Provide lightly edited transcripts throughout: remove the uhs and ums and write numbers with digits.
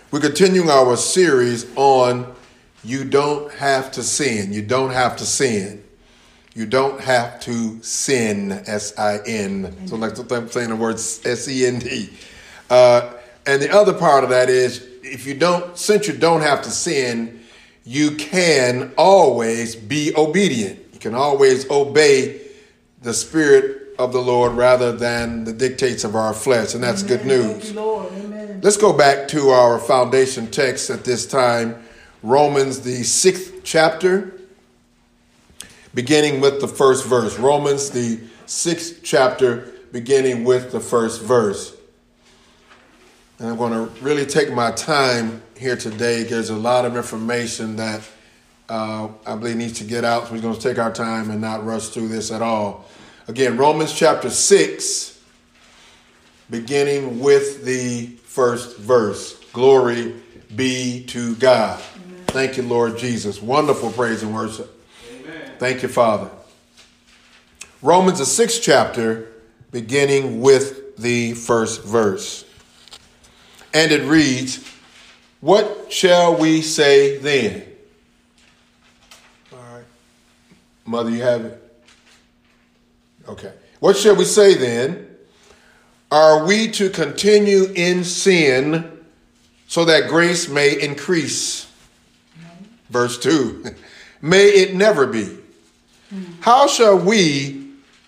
We're continuing our series on You Don't Have to Sin. You don't have to sin. You don't have to sin, S-I-N. So like I'm saying the word S-E-N-D. And the other part of that is, since you don't have to sin, you can always be obedient. You can always obey the Spirit of the Lord rather than the dictates of our flesh. And that's good news. Thank you, Lord. Amen. Let's go back to our foundation text at this time, Romans, the 6th chapter, beginning with the first verse. Romans, the 6th chapter, beginning with the first verse. And I'm going to really take my time here today. There's a lot of information that I believe needs to get out. So we're going to take our time and not rush through this at all. Again, Romans chapter 6, beginning with the first verse. Glory be to God. Amen. Thank you, Lord Jesus. Wonderful praise and worship. Amen. Thank you, Father. Romans the 6th chapter, beginning with the first verse. And it reads, "What shall we say then?" All right. Mother, you have it? Okay. "What shall we say then? Are we to continue in sin so that grace may increase?" Verse 2. "May it never be. How shall we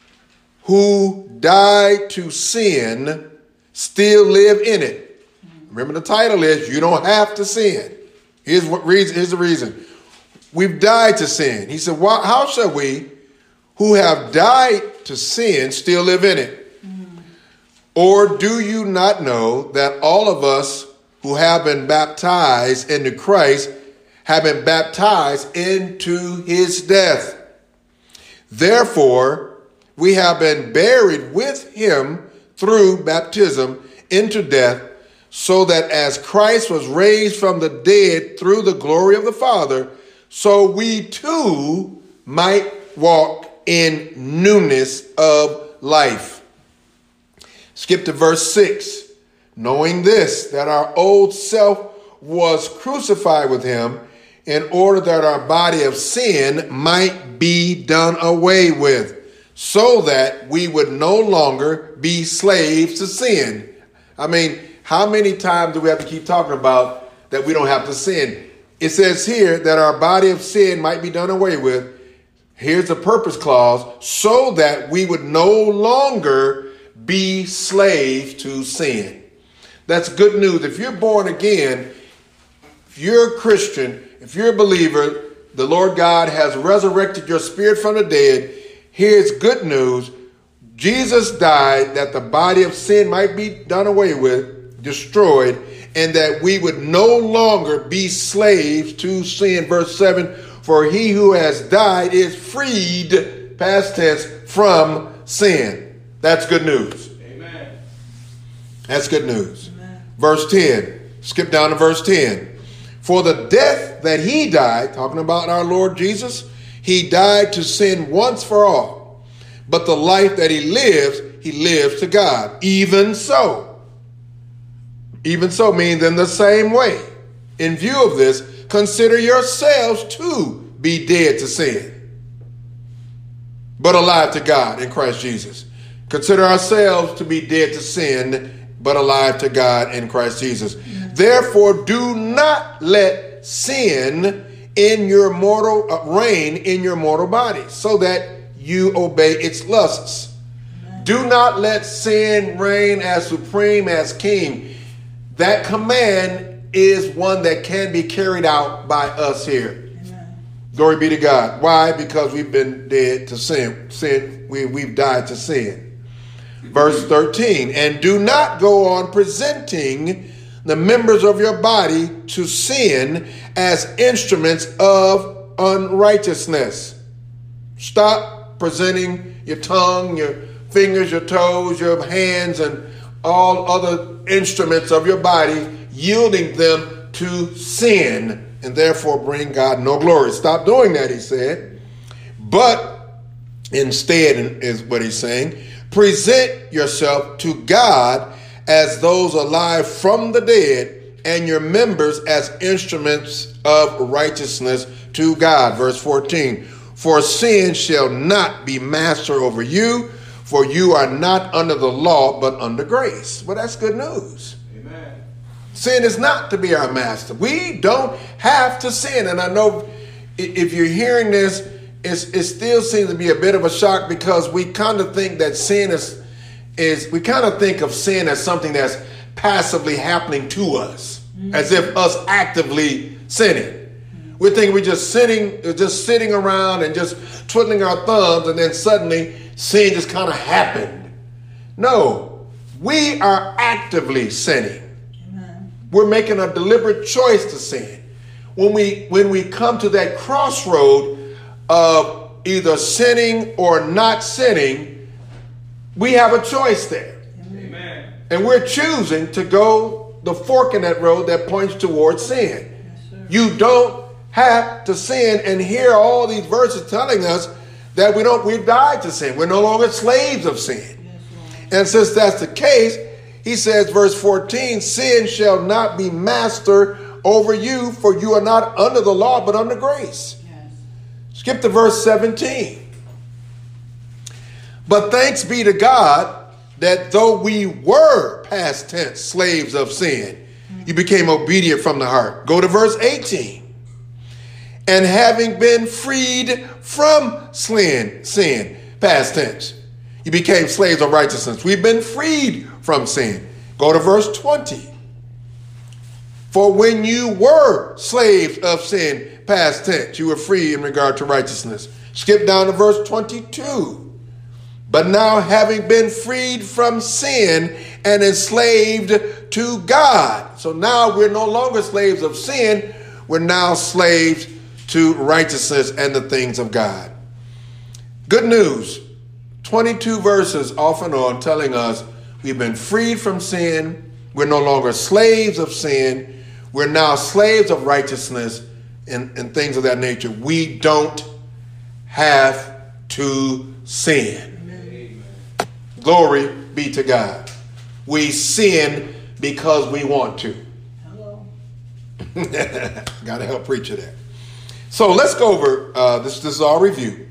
who died to sin still live in it?" Remember, the title is "You Don't Have to Sin." Here's the reason. We've died to sin. He said, how shall we who have died to sin still live in it? Or do you not know that all of us who have been baptized into Christ have been baptized into his death? Therefore, we have been buried with him through baptism into death, so that as Christ was raised from the dead through the glory of the Father, so we too might walk in newness of life. Skip to verse 6. "Knowing this, that our old self was crucified with him, in order that our body of sin might be done away with, so that we would no longer be slaves to sin." I mean, how many times do we have to keep talking about that we don't have to sin? It says here that our body of sin might be done away with. Here's the purpose clause, so that we would no longer be slaves to sin. That's good news. If you're born again, if you're a Christian, if you're a believer, the Lord God has resurrected your spirit from the dead. Here's good news. Jesus died that the body of sin might be done away with, destroyed, and that we would no longer be slaves to sin. Verse 7, "For he who has died is freed," past tense, "from sin." That's good news. Amen. That's good news. Amen. Verse 10, skip down to verse 10. "For the death that he died," talking about our Lord Jesus, "he died to sin once for all. But the life that he lives to God. Even so." Even so means in the same way. "In view of this, consider yourselves to be dead to sin, but alive to God in Christ Jesus." Consider ourselves to be dead to sin, but alive to God in Christ Jesus. "Therefore, do not let sin in your mortal reign in your mortal body, so that you obey its lusts." Do not let sin reign as supreme as king. That command is one that can be carried out by us here. Amen. Glory be to God. Why? Because we've been dead to sin. We've died to sin. Verse 13, "And do not go on presenting the members of your body to sin as instruments of unrighteousness." Stop presenting your tongue, your fingers, your toes, your hands, and all other instruments of your body, yielding them to sin, and therefore bring God no glory. Stop doing that, he said. But instead, is what he's saying, present yourself to God as those alive from the dead, and your members as instruments of righteousness to God. Verse 14, for sin shall not be master over you, for you are not under the law, but under grace. Well, that's good news. Amen. Sin is not to be our master. We don't have to sin. And I know if you're hearing this, it still seems to be a bit of a shock, because we kind of think that sin we kind of think of sin as something that's passively happening to us, as if us actively sinning. We think we're just sitting around and just twiddling our thumbs, and then suddenly sin just kind of happened. No, we are actively sinning. Amen. We're making a deliberate choice to sin. When we come to that crossroad of either sinning or not sinning, we have a choice there. Amen. And we're choosing to go the fork in that road that points towards sin. Yes, you don't have to sin, and hear all these verses telling us that we've died to sin. We're no longer slaves of sin. Yes, and since that's the case, he says, verse 14, sin shall not be master over you, for you are not under the law, but under grace. Yes. Skip to verse 17. But thanks be to God that though we were past tense slaves of sin, you became obedient from the heart. Go to verse 18. And having been freed from sin, past tense, you became slaves of righteousness. We've been freed from sin. Go to verse 20. For when you were slaves of sin, past tense, you were free in regard to righteousness. Skip down to verse 22. But now, having been freed from sin and enslaved to God. So now we're no longer slaves of sin. We're now slaves to righteousness and the things of God. Good news. 22 verses off and on telling us we've been freed from sin. We're no longer slaves of sin. We're now slaves of righteousness and things of that nature. We don't have to sin. Amen. Glory be to God. We sin because we want to. Hello. Got to help preacher there. So let's go over, this is our review.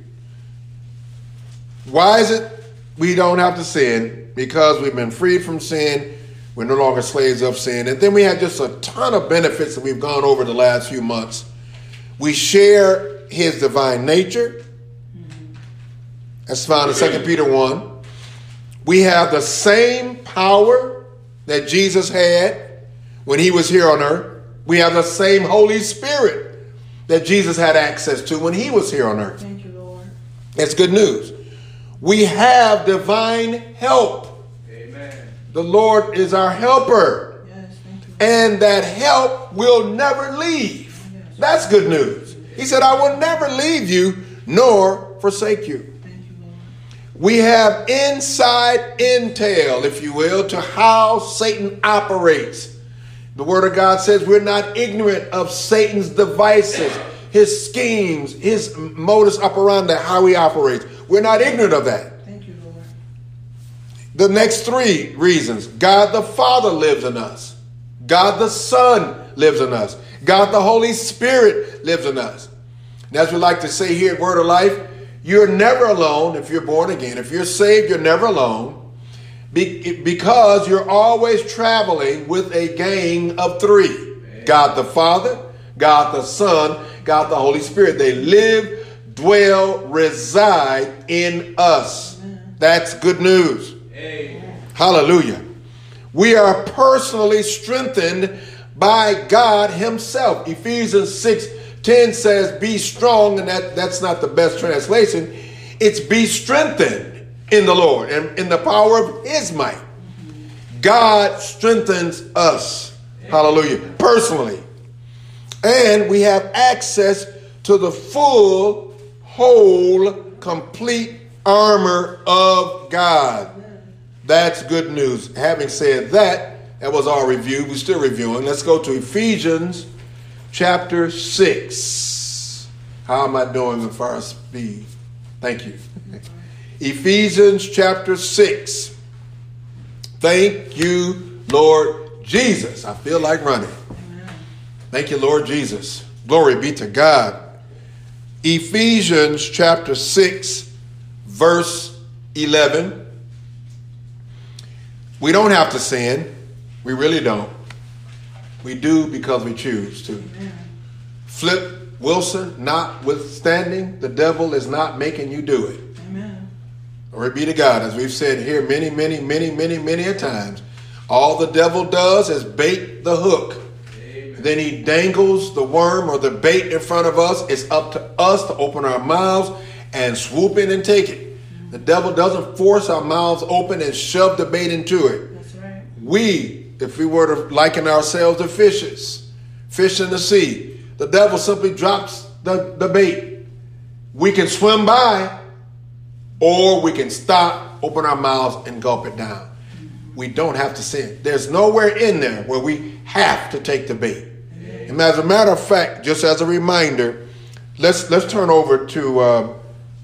Why is it we don't have to sin? Because we've been freed from sin. We're no longer slaves of sin. And then we have just a ton of benefits that we've gone over the last few months. We share his divine nature. That's found in 2 Peter 1. We have the same power that Jesus had when he was here on earth. We have the same Holy Spirit that Jesus had access to when he was here on earth. Thank you, Lord. That's good news. We have divine help. Amen. The Lord is our helper. Yes, thank you. And that help will never leave. Yes. That's good news. He said, I will never leave you nor forsake you. Thank you, Lord. We have inside intel, if you will, to how Satan operates. The Word of God says we're not ignorant of Satan's devices, his schemes, his modus operandi, how he operates. We're not ignorant of that. Thank you, Lord. The next three reasons. God the Father lives in us. God the Son lives in us. God the Holy Spirit lives in us. And as we like to say here at Word of Life, you're never alone if you're born again. If you're saved, you're never alone. Because you're always traveling with a gang of three. Amen. God the Father, God the Son, God the Holy Spirit. They live, dwell, reside in us. Amen. That's good news. Amen. Hallelujah. We are personally strengthened by God himself. Ephesians 6:10 says, be strong, and that's not the best translation. It's be strengthened in the Lord and in the power of his might. God strengthens us. Hallelujah. Personally. And we have access to the full, whole, complete armor of God. That's good news. Having said that, that was our review. We're still reviewing. Let's go to Ephesians chapter 6. How am I doing as far as speed? Thank you. Ephesians chapter 6. Thank you, Lord Jesus. I feel like running. Thank you, Lord Jesus. Glory be to God. Ephesians chapter 6, verse 11. We don't have to sin. We really don't. We do because we choose to. Amen. Flip Wilson, notwithstanding, the devil is not making you do it. Amen. Glory be to God. As we've said here many a times, all the devil does is bait the hook. Amen. Then he dangles the worm or the bait in front of us. It's up to us to open our mouths and swoop in and take it. The devil doesn't force our mouths open and shove the bait into it. That's right. We, if we were to liken ourselves to fishes, fish in the sea, the devil simply drops the bait. We can swim by, or we can stop, open our mouths, and gulp it down. We don't have to sin. There's nowhere in there where we have to take the bait. And as a matter of fact, just as a reminder, let's turn over to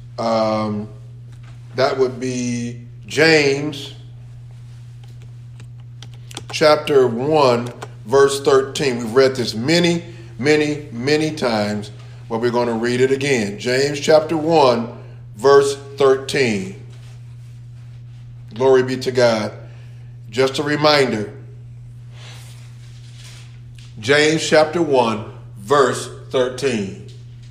that would be James chapter 1, verse 13. We've read this many times, but we're going to read it again. James chapter 1, verse 13. Glory be to God. Just a reminder. James chapter 1, verse 13.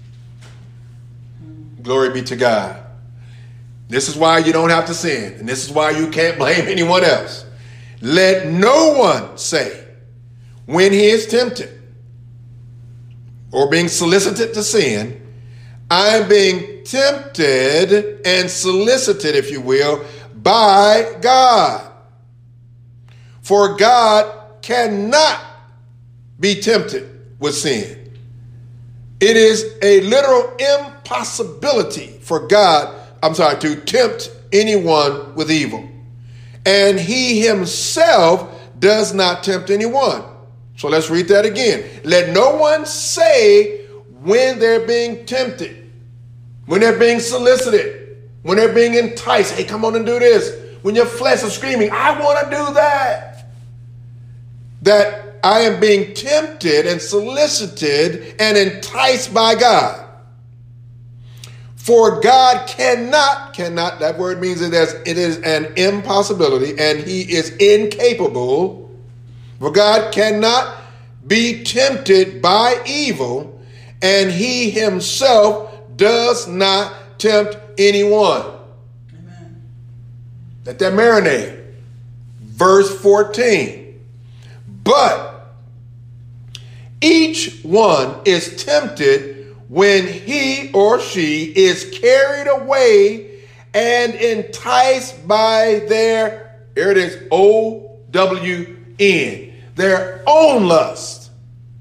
Glory be to God. This is why you don't have to sin, and this is why you can't blame anyone else. Let no one say, when he is tempted or being solicited to sin, I'm being tempted and solicited, if you will, by God. For God cannot be tempted with sin. It is a literal impossibility for God, to tempt anyone with evil. And he himself does not tempt anyone. So let's read that again. Let no one say when they're being tempted, when they're being solicited, when they're being enticed, hey, come on and do this. When your flesh is screaming, I want to do that. That I am being tempted and solicited and enticed by God. For God cannot, that word means it is an impossibility, and he is incapable. For God cannot be tempted by evil, and he himself does not tempt anyone. Amen. Let that marinate. Verse 14. But each one is tempted when he or she is carried away and enticed by their, here it is, OWN, their own lust.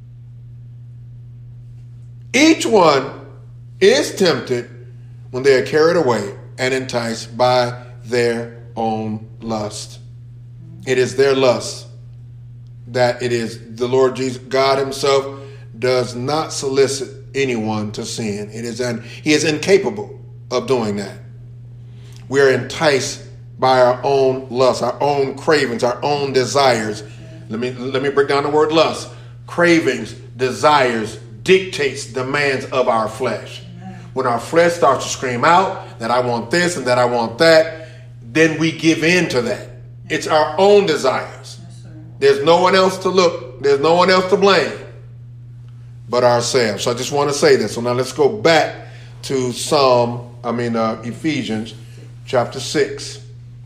Each one is tempted when they are carried away and enticed by their own lust. It is their lust that it is the Lord Jesus, God himself does not solicit anyone to sin. He is incapable of doing that. We are enticed by our own lusts, our own cravings, our own desires. Let me break down the word lust. Cravings, desires, dictates, demands of our flesh. When our flesh starts to scream out that I want this and that I want that, then we give in to that. It's our own desires. There's no one else to look. There's no one else to blame but ourselves. So I just want to say this. So now let's go back to Ephesians chapter 6,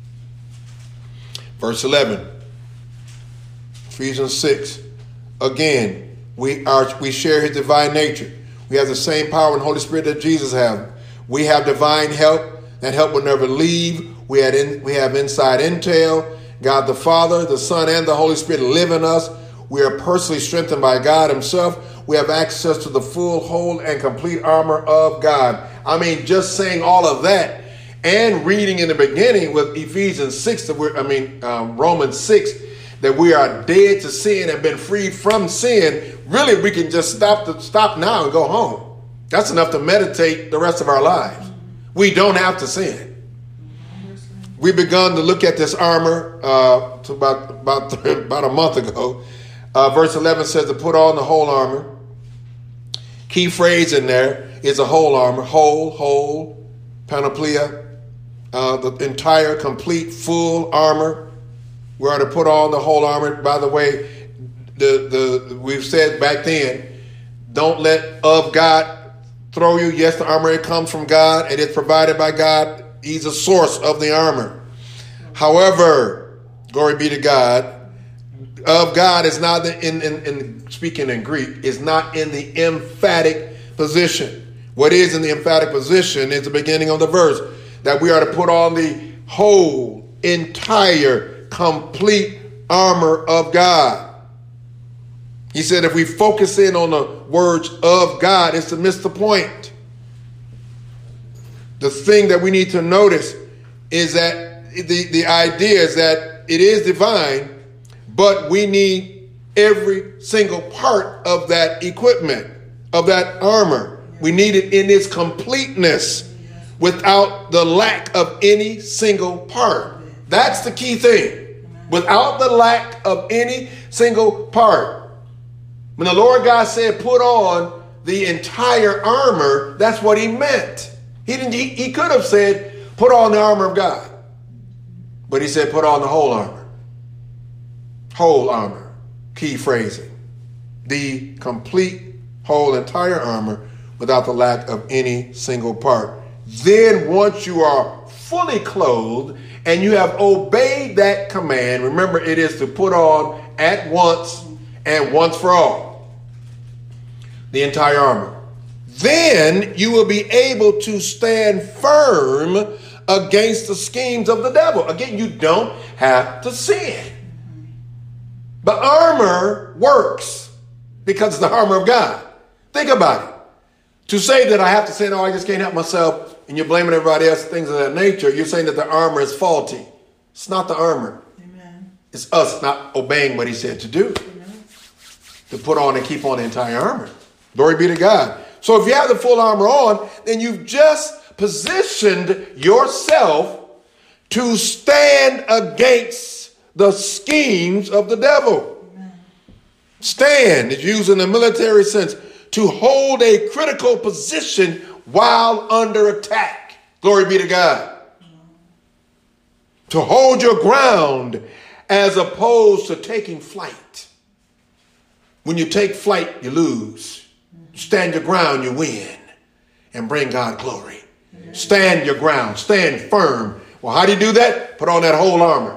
verse 11. Ephesians 6. Again, we share his divine nature. We have the same power and Holy Spirit that Jesus has. We have divine help. That help will never leave. We have inside intel. God the Father, the Son, and the Holy Spirit live in us. We are personally strengthened by God himself. We have access to the full, whole, and complete armor of God. Just saying all of that and reading in the beginning with Ephesians 6, Romans 6, that we are dead to sin and been freed from sin. Really, we can just stop now and go home. That's enough to meditate the rest of our lives. We don't have to sin. We begun to look at this armor about a month ago. Verse 11 says to put on the whole armor. Key phrase in there is a whole armor. Whole, panoplia. The entire, complete, full armor. We are to put on the whole armor. By the way, we've said back then, don't let of God throw you. Yes, the armor, it comes from God and it's provided by God. He's the source of the armor. However, glory be to God, of God is not in speaking in Greek, is not in the emphatic position. What is in the emphatic position is the beginning of the verse, that we are to put on the whole, entire, complete armor of God. He said if we focus in on the words of God, it's to miss the point. The thing that we need to notice is that the idea is that it is divine, but we need every single part of that equipment, of that armor. We need it in its completeness without the lack of any single part. That's the key thing. Without the lack of any single part. When the Lord God said, put on the entire armor, that's what he meant. He could have said, put on the armor of God. But he said, put on the whole armor. Whole armor, key phrasing. The complete, whole, entire armor without the lack of any single part. Then once you are fully clothed and you have obeyed that command, remember it is to put on at once and once for all the entire armor. Then you will be able to stand firm against the schemes of the devil. Again, you don't have to sin. The armor works because it's the armor of God. Think about it. To say that I have to say, no, I just can't help myself, and you're blaming everybody else, things of that nature, you're saying that the armor is faulty. It's not the armor. Amen. It's us not obeying what he said to do. Amen. To put on and keep on the entire armor. Glory be to God. So if you have the full armor on, then you've just positioned yourself to stand against the schemes of the devil. Amen. Stand is used in a military sense, to hold a critical position while under attack. Glory be to God. To hold your ground as opposed to taking flight. When you take flight, you lose. You stand your ground, you win and bring God glory. Amen. Stand your ground, stand firm. Well, how do you do that? Put on that whole armor.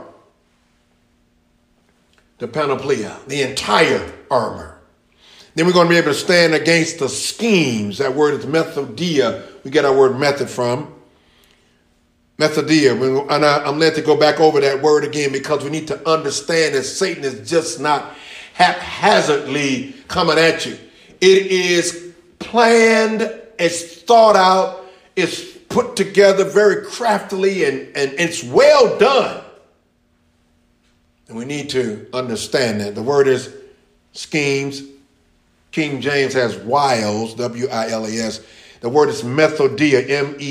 The panoplia, the entire armor. Then we're going to be able to stand against the schemes. That word is methodia. We get our word method from. Methodia. And I'm led to go back over that word again because we need to understand that Satan is just not haphazardly coming at you. It is planned, it's thought out, it's put together very craftily, and it's well done. And we need to understand that. The word is schemes. King James has wiles, W-I-L-E-S. The word is methodia,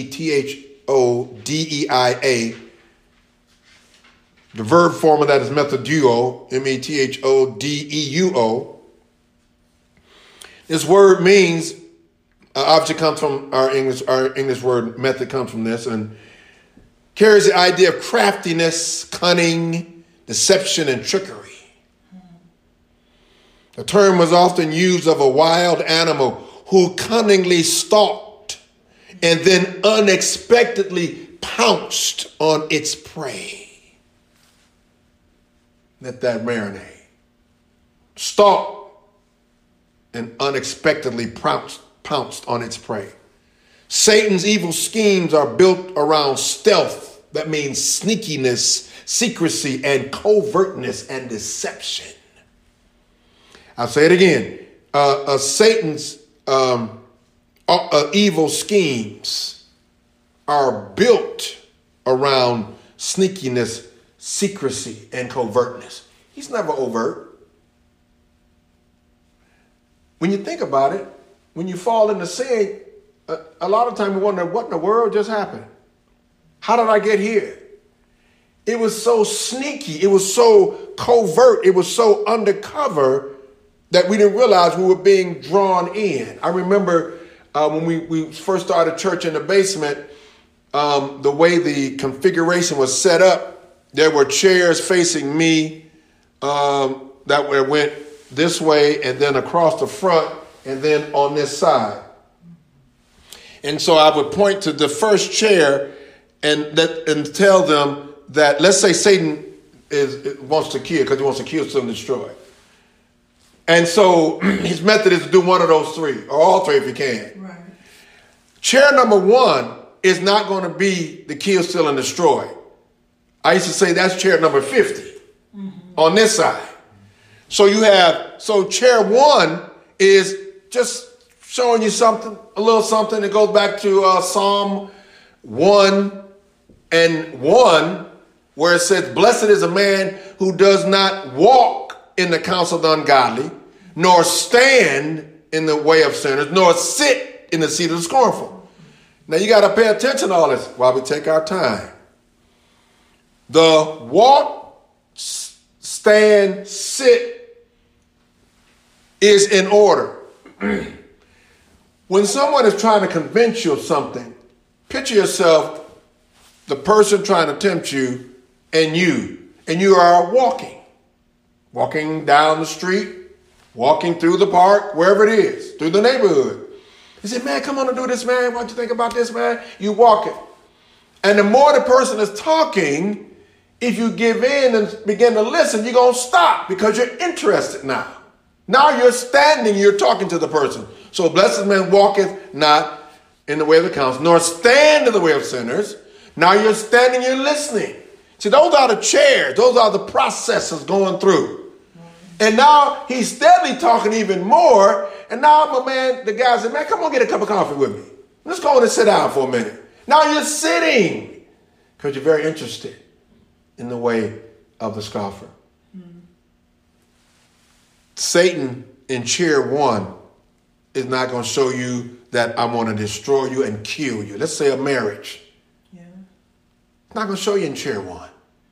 M-E-T-H-O-D-E-I-A. The verb form of that is methoduo, M-E-T-H-O-D-E-U-O. This word means, obviously comes from our English word method comes from this, and carries the idea of craftiness, cunning, deception, and trickery. The term was often used of a wild animal who cunningly stalked and then unexpectedly pounced on its prey. Let that marinate. Stalked and unexpectedly pounced on its prey. Satan's evil schemes are built around stealth. That means sneakiness, secrecy, and covertness and deception. I'll say it again. Satan's evil schemes are built around sneakiness, secrecy, and covertness. He's never overt. When you think about it, when you fall into sin, a lot of times we wonder, what in the world just happened? How did I get here? It was so sneaky. It was so covert. It was so undercover that we didn't realize we were being drawn in. I remember when we first started church in the basement, the way the configuration was set up, there were chairs facing me that went this way and then across the front and then on this side. And so I would point to the first chair and tell them that, let's say Satan wants to kill, because he wants to kill, steal, and destroy. And so his method is to do one of those three, or all three if you can. Right. Chair number one is not going to be the kill, steal, and destroy. I used to say that's chair number 50 on this side. So chair one is just showing you something, a little something that goes back to Psalm 1 and 1, where it says, blessed is a man who does not walk in the counsel of the ungodly, nor stand in the way of sinners, nor sit in the seat of the scornful. Now you got to pay attention to all this while we take our time. The walk, stand, sit is in order. When someone is trying to convince you of something, picture yourself, the person trying to tempt you, and you are walking down the street, walking through the park, wherever it is, through the neighborhood. You say, man, come on and do this, man. What you think about this, man? You walk it. And the more the person is talking, if you give in and begin to listen, you're going to stop because you're interested now. Now you're standing, you're talking to the person. So blessed man walketh not in the way of the counsel, nor stand in the way of sinners. Now you're standing, you're listening. See, those are the chairs. Those are the processes going through. And now he's steadily talking even more. And now the guy said, man, come on, get a cup of coffee with me. Let's go on and sit down for a minute. Now you're sitting because you're very interested in the way of the scoffer. Satan in chair one is not going to show you that I want to destroy you and kill you. Let's say a marriage. Yeah. It's not going to show you in chair one.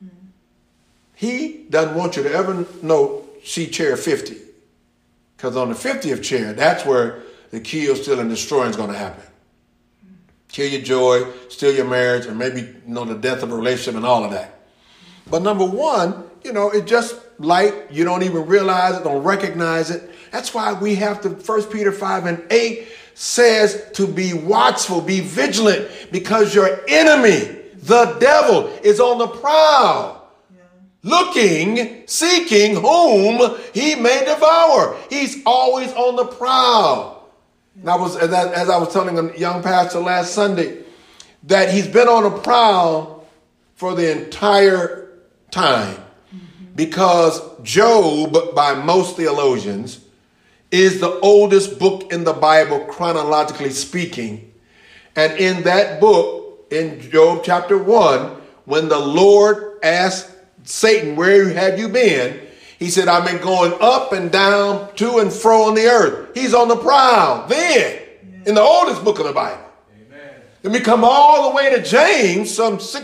He doesn't want you to ever see chair 50. Because on the 50th chair, that's where the kill, steal, and destroy is going to happen. Kill your joy, steal your marriage, and maybe the death of a relationship and all of that. But number one, it's just light. You don't even realize it, don't recognize it. That's why we have to, 1 Peter 5:8 says to be watchful, be vigilant, because your enemy, the devil, is on the prowl. Looking, seeking whom he may devour. He's always on the prowl. And as I was telling a young pastor last Sunday, that he's been on the prowl for the entire time. Because Job, by most theologians, is the oldest book in the Bible, chronologically speaking. And in that book, in Job chapter 1, when the Lord asked Satan, where have you been? He said, I've been going up and down, to and fro on the earth. He's on the prowl. Then, in the oldest book of the Bible. Amen. Then we come all the way to James, almost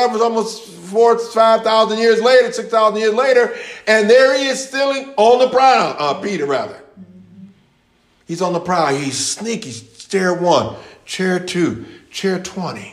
5,000 years later, 6,000 years later, and there he is still on the prowl. Peter, rather. Mm-hmm. He's on the prowl. He's sneaky. Chair 1, chair 2, chair 20,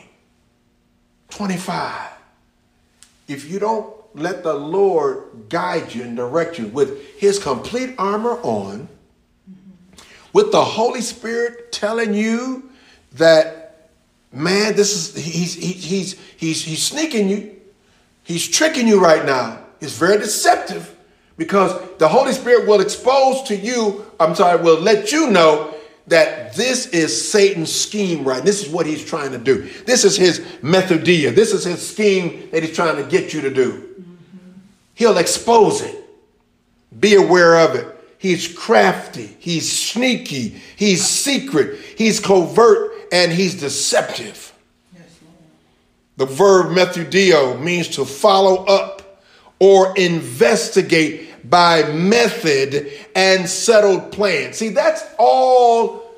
25. If you don't let the Lord guide you and direct you with his complete armor on, with the Holy Spirit telling you that, man, he's sneaking you. He's tricking you right now. It's very deceptive because the Holy Spirit will will let you know that this is Satan's scheme, right? This is what he's trying to do. This is his methodia. This is his scheme that he's trying to get you to do. He'll expose it. Be aware of it. He's crafty. He's sneaky. He's secret. He's covert, and he's deceptive. Yes, the verb methodio means to follow up or investigate by method and settled plan. See, that's all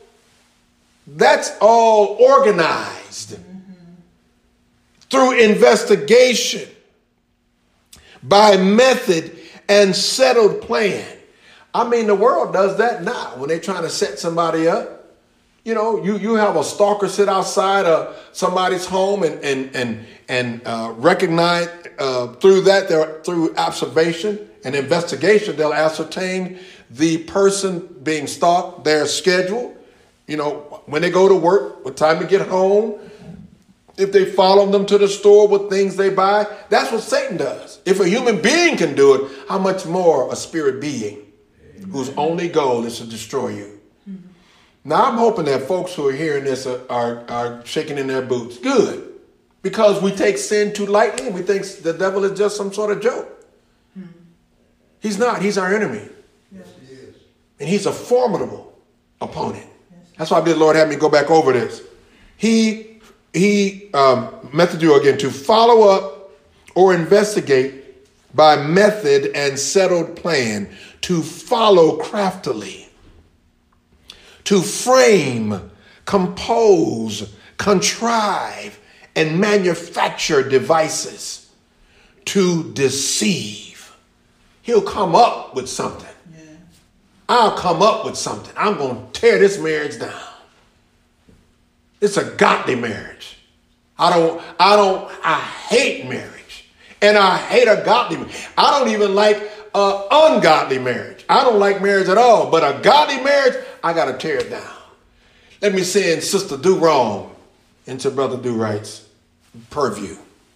organized through investigation, by method and settled plan. I mean, the world does that now when they're trying to set somebody up. You know, you have a stalker sit outside of somebody's home and recognize through observation and investigation, they'll ascertain the person being stalked, their schedule, you know, when they go to work, what time to get home, if they follow them to the store, what things they buy. That's what Satan does. If a human being can do it, how much more a spirit being whose only goal is to destroy you. Now, I'm hoping that folks who are hearing this are shaking in their boots. Good. Because we take sin too lightly and we think the devil is just some sort of joke. He's not. He's our enemy. Yes, he is. And he's a formidable opponent. Yes. That's why the Lord had me go back over this. He method you again, to follow up or investigate by method and settled plan, to follow craftily, to frame, compose, contrive, and manufacture devices to deceive. He'll come up with something. Yeah. I'll come up with something. I'm going to tear this marriage down. It's a godly marriage. I hate marriage. And I hate a godly marriage. I don't even like an ungodly marriage. I don't like marriage at all. But a godly marriage, I got to tear it down. Let me send Sister Do Wrong into Brother Do Right's purview.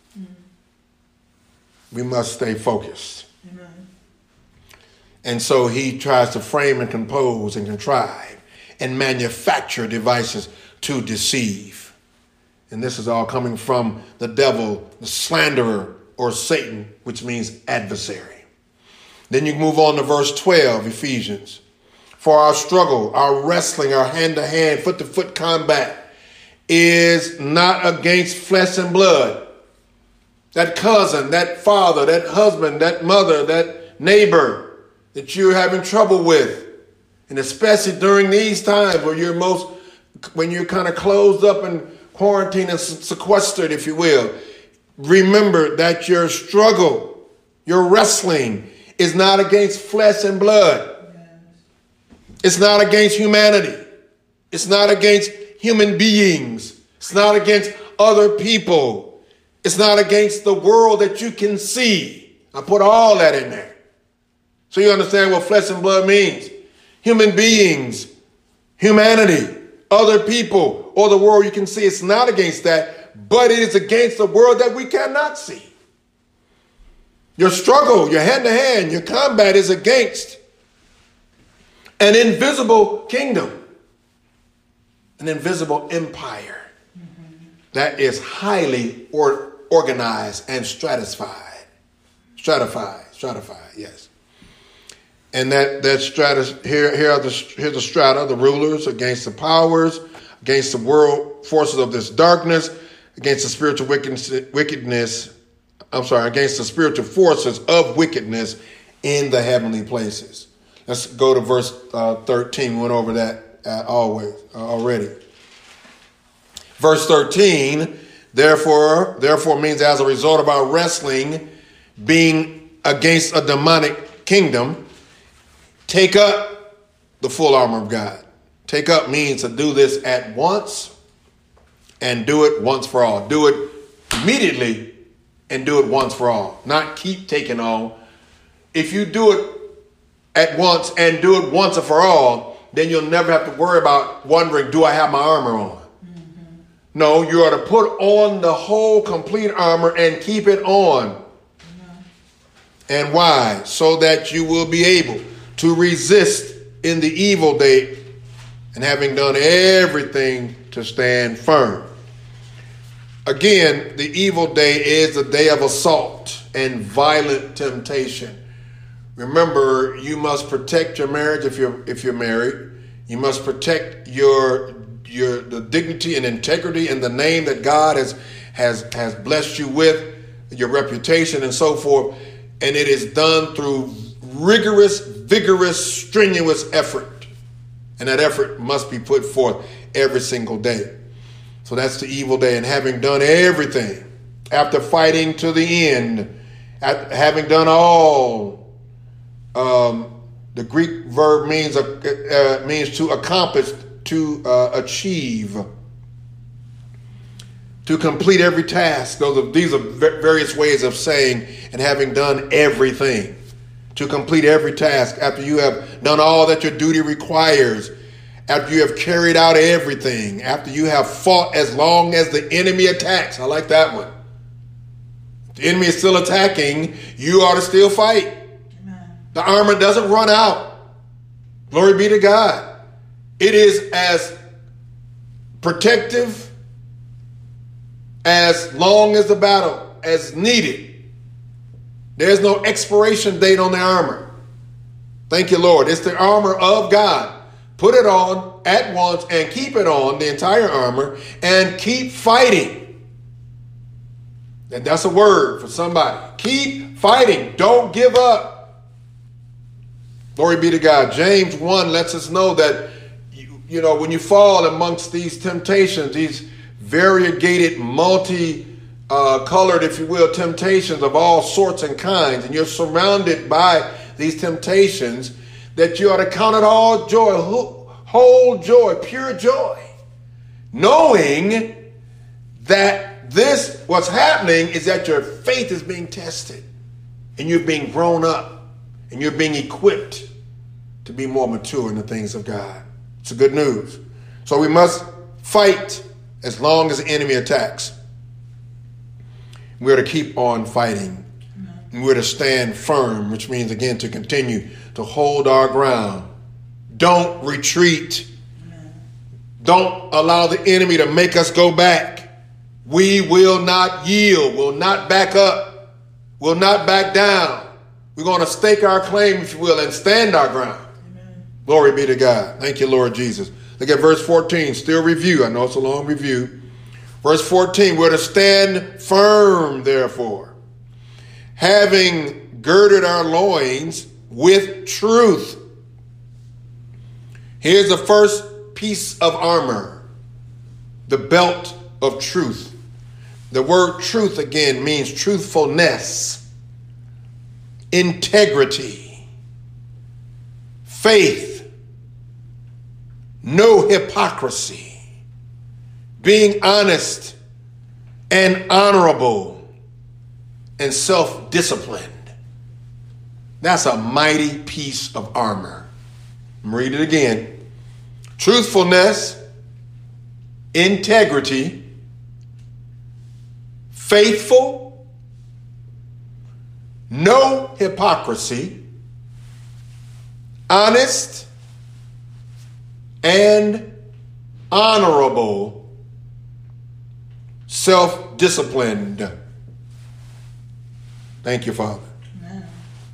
We must stay focused. Amen. And so he tries to frame and compose and contrive and manufacture devices to deceive. And this is all coming from the devil, the slanderer, or Satan, which means adversary. Then you move on to verse 12, Ephesians. For our struggle, our wrestling, our hand-to-hand, foot-to-foot combat is not against flesh and blood. That cousin, that father, that husband, that mother, that neighbor that you're having trouble with. And especially during these times when you're kind of closed up and quarantined and sequestered, if you will. Remember that your struggle, your wrestling is not against flesh and blood. It's not against humanity. It's not against human beings. It's not against other people. It's not against the world that you can see. I put all that in there. So you understand what flesh and blood means. Human beings, humanity, other people, or the world you can see. It's not against that, but it is against the world that we cannot see. Your struggle, your hand-to-hand, your combat is against an invisible kingdom, an invisible empire that is highly organized and stratified, yes. And that strata, here's the strata, the rulers against the powers, against the world forces of this darkness, against the spiritual against the spiritual forces of wickedness in the heavenly places. Let's go to verse 13. We went over that already. Verse 13, therefore means as a result of our wrestling being against a demonic kingdom, take up the full armor of God. Take up means to do this at once and do it once for all. Do it immediately and do it once for all. Not keep taking on. If you do it at once and do it once and for all, then you'll never have to worry about wondering, do I have my armor on? Mm-hmm. No, you are to put on the whole complete armor and keep it on. Mm-hmm. And why? So that you will be able to resist in the evil day, and having done everything to stand firm. Again, the evil day is the day of assault and violent temptation. Remember, you must protect your marriage if you're married. You must protect the dignity and integrity and the name that God has blessed you with, your reputation and so forth. And it is done through rigorous, vigorous, strenuous effort. And that effort must be put forth every single day. So that's the evil day. And having done everything, after fighting to the end, having done all, The Greek verb means to accomplish, to achieve, to complete every task. These are various ways of saying and having done everything. To complete every task after you have done all that your duty requires, after you have carried out everything, after you have fought as long as the enemy attacks. I like that one. If the enemy is still attacking, you ought to still fight. Amen. The armor doesn't run out. Glory be to God. It is as protective as long as the battle, as needed. There's no expiration date on the armor. Thank you, Lord. It's the armor of God. Put it on at once and keep it on, the entire armor, and keep fighting. And that's a word for somebody. Keep fighting. Don't give up. Glory be to God. James 1 lets us know that, when you fall amongst these temptations, these variegated, colored, if you will, temptations of all sorts and kinds, and you're surrounded by these temptations, that you ought to count it all joy, whole joy, pure joy, knowing that what's happening is that your faith is being tested, and you're being grown up, and you're being equipped to be more mature in the things of God. It's a good news. So we must fight as long as the enemy attacks. We're to keep on fighting. And we're to stand firm, which means, again, to continue to hold our ground. Don't retreat. Don't allow the enemy to make us go back. We will not yield. We'll not back up. We'll not back down. We're going to stake our claim, if you will, and stand our ground. Amen. Glory be to God. Thank you, Lord Jesus. Look at verse 14. Still review. I know it's a long review. Verse 14, we're to stand firm, therefore, having girded our loins with truth. Here's the first piece of armor, the belt of truth. The word truth, again, means truthfulness, integrity, faith, no hypocrisy, being honest and honorable and self-disciplined. That's a mighty piece of armor. I'm read it again. Truthfulness, integrity, faithful, no hypocrisy, honest, and honorable, self-disciplined. Thank you, Father. Amen.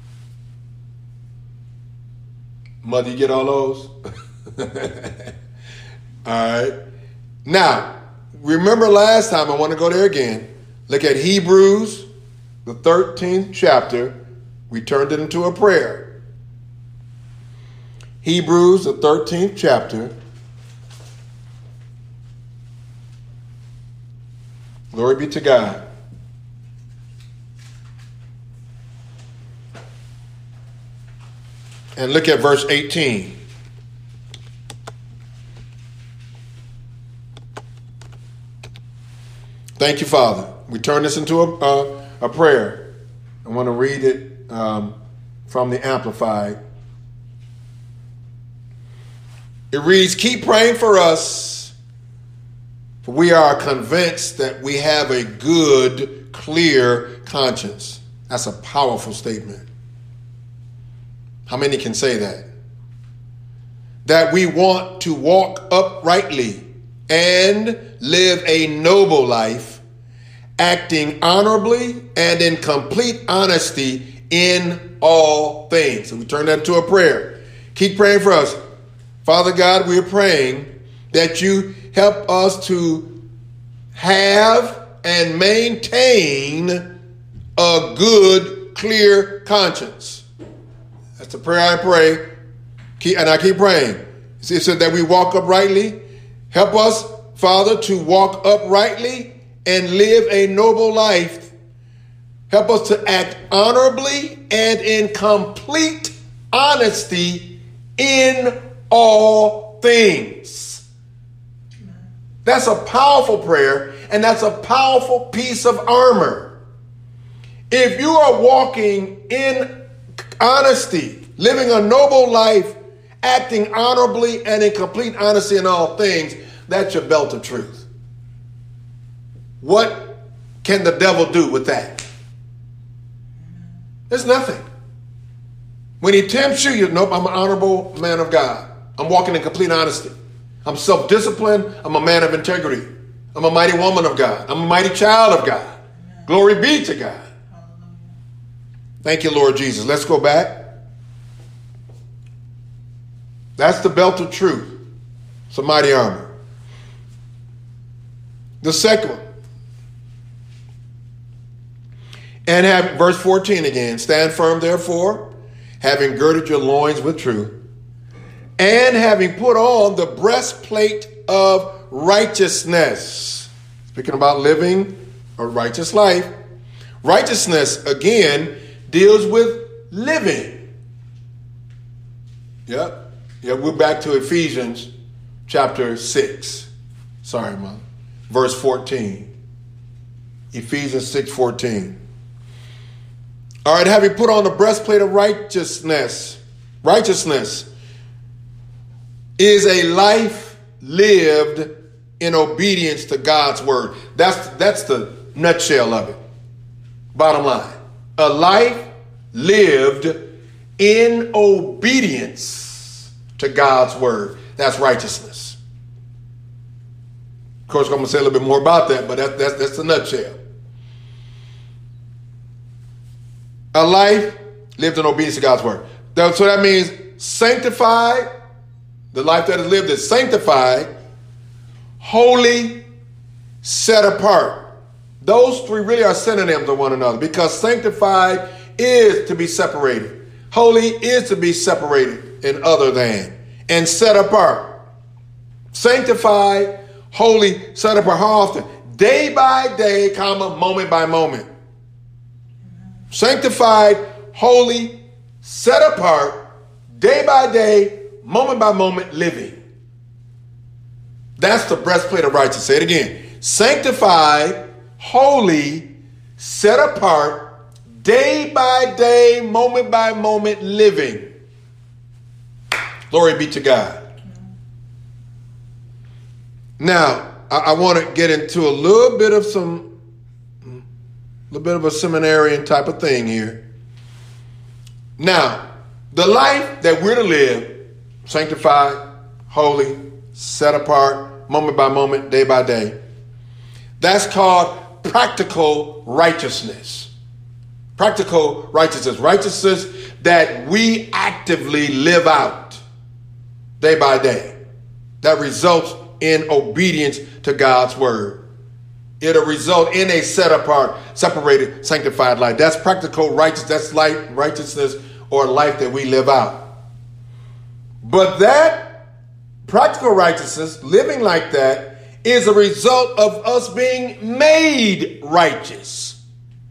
Mother, you get all those? All right. Now, remember last time, I want to go there again. Look at Hebrews, the 13th chapter. We turned it into a prayer. Hebrews, the 13th chapter. Glory be to God. And look at verse 18. Thank you, Father. We turn this into a prayer. I want to read it from the Amplified. It reads, keep praying for us, for we are convinced that we have a good, clear conscience. That's a powerful statement. How many can say that? That we want to walk uprightly and live a noble life, acting honorably and in complete honesty in all things. So we turn that into a prayer. Keep praying for us. Father God, we are praying that you help us to have and maintain a good, clear conscience. That's the prayer I pray. And I keep praying. It said that we walk uprightly. Help us, Father, to walk uprightly and live a noble life. Help us to act honorably and in complete honesty in all things. That's a powerful prayer, and that's a powerful piece of armor. If you are walking in honesty, living a noble life, acting honorably and in complete honesty in all things, that's your belt of truth. What can the devil do with that? There's nothing. When he tempts you, you nope, I'm an honorable man of God. I'm walking in complete honesty. I'm self-disciplined. I'm a man of integrity. I'm a mighty woman of God. I'm a mighty child of God. Amen. Glory be to God. Thank you, Lord Jesus. Let's go back. That's the belt of truth. It's a mighty armor. The second one. And have, verse 14 again, stand firm therefore, having girded your loins with truth, and having put on the breastplate of righteousness. Speaking about living a righteous life. Righteousness, again, deals with living. Yep. Yeah, we're back to Ephesians chapter 6. Sorry, Mom. Verse 14. Ephesians 6:14. All right, having put on the breastplate of righteousness. Righteousness is a life lived in obedience to God's word. That's the nutshell of it. Bottom line. A life lived in obedience to God's word. That's righteousness. Of course, I'm going to say a little bit more about that, but that's the nutshell. A life lived in obedience to God's word. So that means sanctified. The life that is lived is sanctified, holy, set apart. Those three really are synonyms of one another, because sanctified is to be separated. Holy is to be separated and other than. And set apart. Sanctified, holy, set apart. How often? Day by day, comma, moment by moment. Sanctified, holy, set apart, day by day, moment by moment living. That's the breastplate of righteousness. Say it again. Sanctified, holy, set apart, day by day, moment by moment living. Glory be to God. Now, I want to get into a little bit of a seminarian type of thing here. Now, the life that we're to live, sanctified, holy, set apart, moment by moment, day by day, that's called practical righteousness. Practical righteousness. Righteousness that we actively live out day by day. That results in obedience to God's word. It'll result in a set apart, separated, sanctified life. That's practical righteousness. That's life, righteousness, or life that we live out. But that practical righteousness, living like that, is a result of us being made righteous.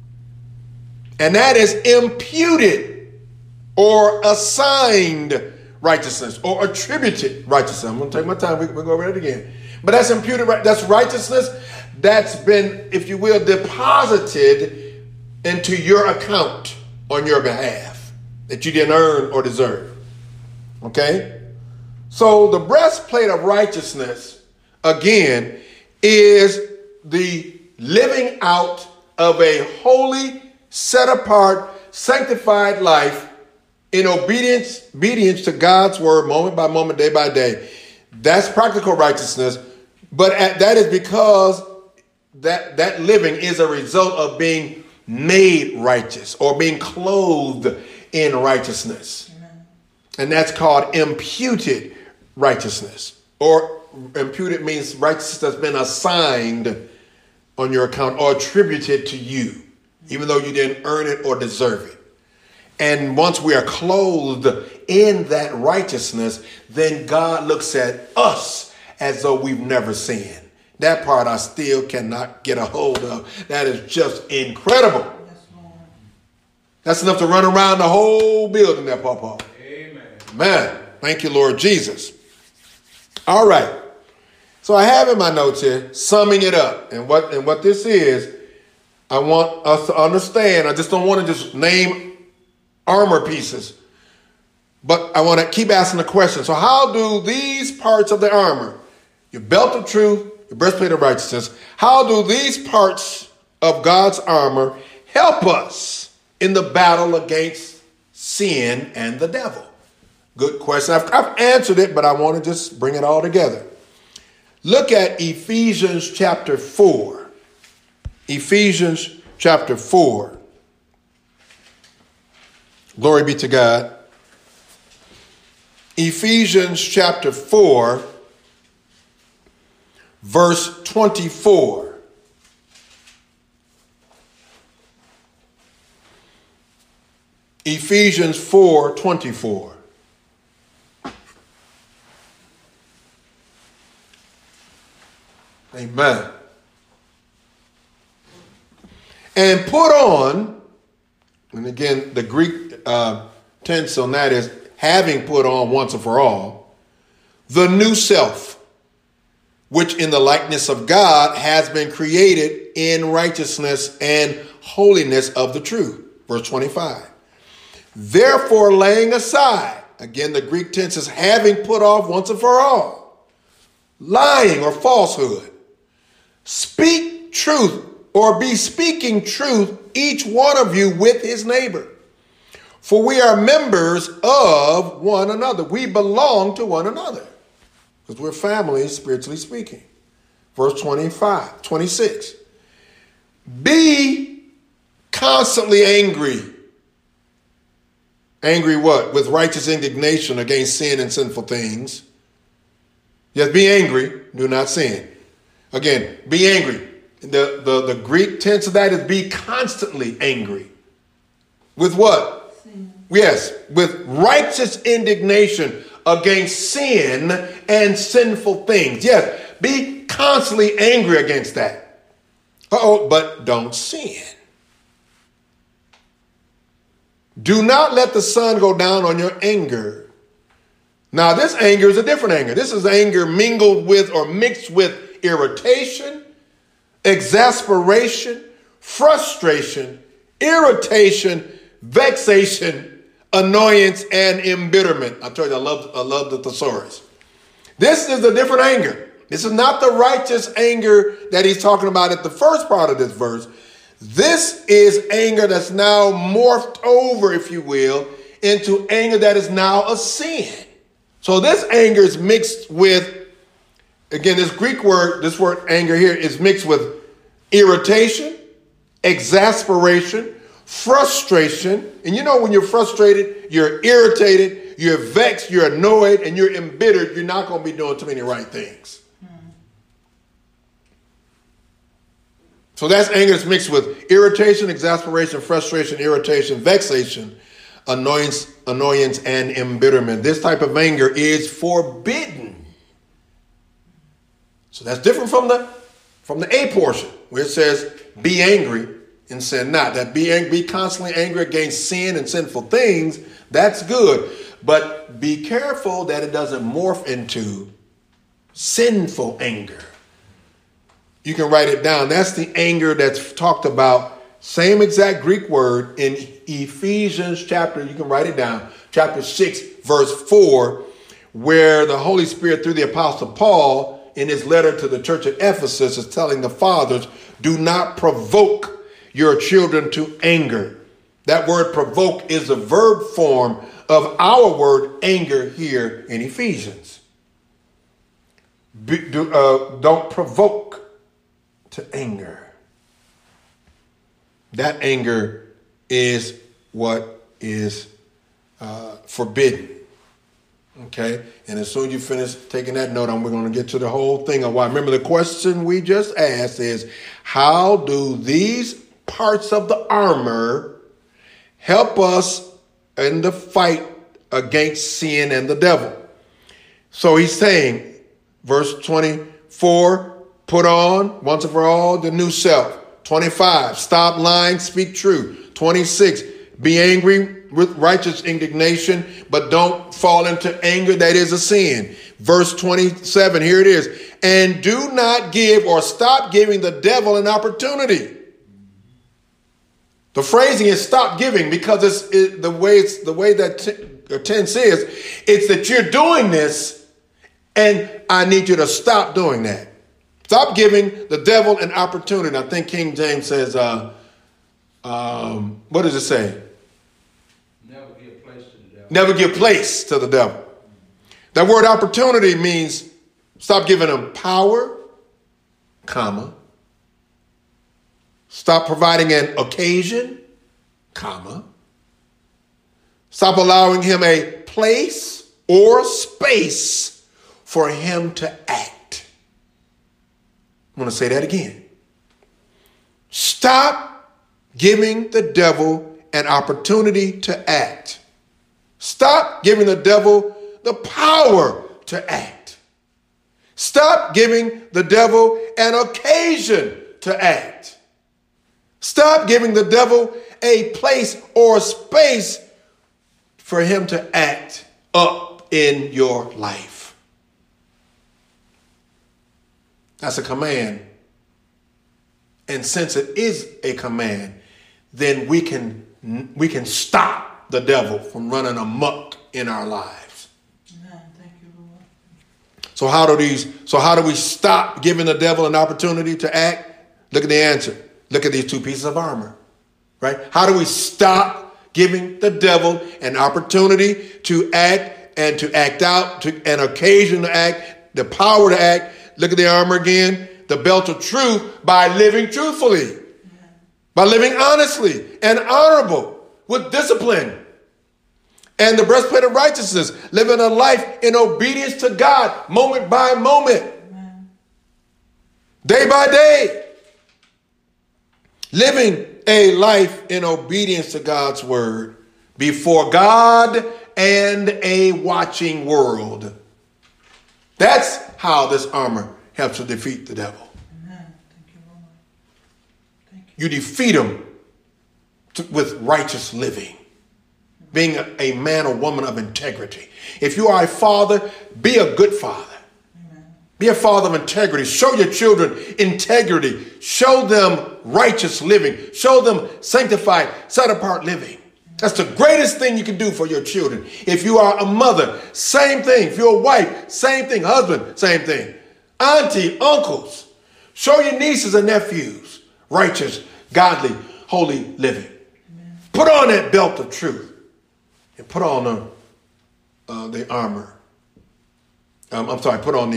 And that is imputed or assigned righteousness or attributed righteousness. I'm going to take my time. We'll go over it again. But that's imputed, that's righteousness that's been, if you will, deposited into your account on your behalf that you didn't earn or deserve. Okay? So the breastplate of righteousness, again, is the living out of a holy, set apart, sanctified life in obedience to God's word, moment by moment, day by day. That's practical righteousness. But that is because that living is a result of being made righteous or being clothed in righteousness. Amen. And that's called imputed righteousness. Or imputed means righteousness that's been assigned on your account or attributed to you, even though you didn't earn it or deserve it. And once we are clothed in that righteousness, then God looks at us as though we've never sinned. That part I still cannot get a hold of. That is just incredible. That's enough to run around the whole building there, Pawpaw. Amen. Thank you, Lord Jesus. All right. So I have in my notes here, summing it up. And what this is, I want us to understand. I just don't want to just name armor pieces, but I want to keep asking the question. So how do these parts of the armor, your belt of truth, your breastplate of righteousness, how do these parts of God's armor help us in the battle against sin and the devil? Good question. I've answered it, but I want to just bring it all together. Look at Ephesians chapter 4. Ephesians chapter 4. Glory be to God. Ephesians chapter 4, verse 24. Ephesians 4:24. Amen. And put on, and again, the Greek tense on that is having put on once and for all, the new self, which in the likeness of God has been created in righteousness and holiness of the truth. Verse 25. Therefore, laying aside, again, the Greek tense is having put off once and for all, lying or falsehood. Speak truth, or be speaking truth, each one of you with his neighbor. For we are members of one another. We belong to one another. Because we're family, spiritually speaking. Verse 26. Be constantly angry. Angry what? With righteous indignation against sin and sinful things. Yes, be angry, do not sin. Again, be angry. The Greek tense of that is be constantly angry. With what? Sin. Yes, with righteous indignation against sin and sinful things. Yes, be constantly angry against that. But don't sin. Do not let the sun go down on your anger. Now, this anger is a different anger. This is anger mingled with or mixed with irritation, exasperation, frustration, irritation, vexation, annoyance, and embitterment. I told you I love the thesaurus. This is a different anger. This is not the righteous anger that he's talking about at the first part of this verse. This is anger that's now morphed over, if you will, into anger that is now a sin. So this anger is mixed with, again, this Greek word, this word anger here is mixed with irritation, exasperation, frustration. And you know when you're frustrated, you're irritated, you're vexed, you're annoyed, and you're embittered, you're not going to be doing too many right things. So that's anger that's mixed with irritation, exasperation, frustration, irritation, vexation, annoyance, and embitterment. This type of anger is forbidden. So that's different from the A portion, where it says, be angry and sin not. That be constantly angry against sin and sinful things, that's good. But be careful that it doesn't morph into sinful anger. You can write it down. That's the anger that's talked about. Same exact Greek word in Ephesians chapter, you can write it down, chapter 6, verse 4, where the Holy Spirit through the Apostle Paul in his letter to the church at Ephesus is telling the fathers, do not provoke your children to anger. That word provoke is the verb form of our word anger here in Ephesians. Don't provoke to anger. That anger is what is forbidden. Okay? And as soon as you finish taking that note, we're going to get to the whole thing of why. Remember, the question we just asked is, how do these parts of the armor help us in the fight against sin and the devil? So he's saying, verse 24, put on once and for all the new self. 25, stop lying, speak true. 26, be angry with righteous indignation, but don't fall into anger. That is a sin. Verse 27, here it is. And do not give or stop giving the devil an opportunity. The phrasing is stop giving because the way that 10 says, it's that you're doing this and I need you to stop doing that. Stop giving the devil an opportunity. I think King James says, what does it say? Never give place to the devil. Never give place to the devil. That word opportunity means stop giving him power, comma. Stop providing an occasion, comma. Stop allowing him a place or space for him to act. I'm going to say that again. Stop giving the devil an opportunity to act. Stop giving the devil the power to act. Stop giving the devil an occasion to act. Stop giving the devil a place or space for him to act up in your life. That's a command. And since it is a command, then we can stop the devil from running amok in our lives. Amen. Thank you, Lord. So how do we stop giving the devil an opportunity to act? Look at the answer. Look at these two pieces of armor, right? How do we stop giving the devil an opportunity to act and to act out, to an occasion to act, the power to act? Look at the armor again. The belt of truth by living truthfully, by living honestly and honorable with discipline. And the breastplate of righteousness, living a life in obedience to God, moment by moment, day by day. Living a life in obedience to God's word before God and a watching world. That's how this armor helps to defeat the devil. Amen. Thank you, Lord. Thank you. You defeat him with righteous living, being a man or woman of integrity. If you are a father, be a good father. Be a father of integrity. Show your children integrity. Show them righteous living. Show them sanctified, set apart living. That's the greatest thing you can do for your children. If you are a mother, same thing. If you're a wife, same thing. Husband, same thing. Auntie, uncles, show your nieces and nephews righteous, godly, holy living. Amen. Put on that belt of truth and put on the armor. Put on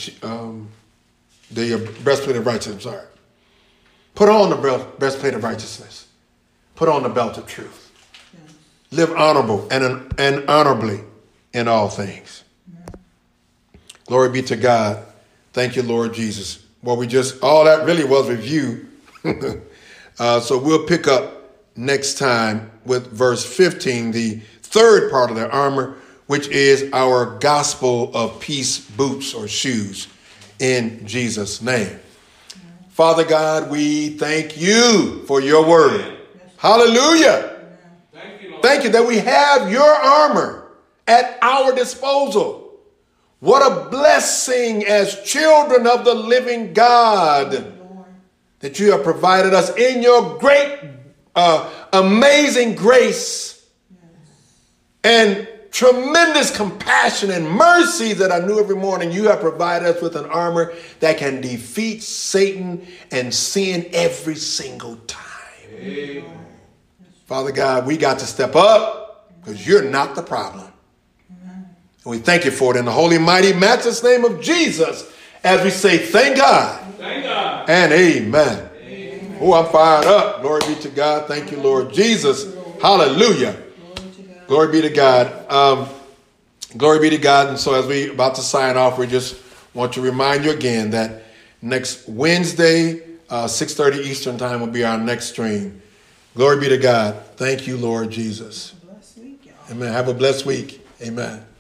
the breastplate of righteousness. I'm sorry. Put on the breastplate of righteousness. Put on the belt of truth. Yes. Live honorable and honorably in all things. Yes. Glory be to God. Thank you, Lord Jesus. Well, all that really was review. So we'll pick up next time with verse 15, the third part of the armor, which is our gospel of peace boots or shoes, in Jesus' name. Father God, we thank you for your word. Yes. Hallelujah. Thank you, Lord. Thank you that we have your armor at our disposal. What a blessing as children of the living God that you have provided us in your great, amazing grace and tremendous compassion and mercy that I knew every morning. You have provided us with an armor that can defeat Satan and sin every single time. Amen. Father God, we got to step up because you're not the problem. Amen. And we thank you for it in the holy, mighty, matchless name of Jesus as we say thank God. Thank God. And amen. Amen. Oh, I'm fired up. Glory be to God. Thank you, Lord Jesus. Hallelujah. Glory be to God. Glory be to God. And so as we're about to sign off, we just want to remind you again that next Wednesday, 6:30 Eastern time will be our next stream. Glory be to God. Thank you, Lord Jesus. Have a blessed week, y'all. Amen. Have a blessed week. Amen.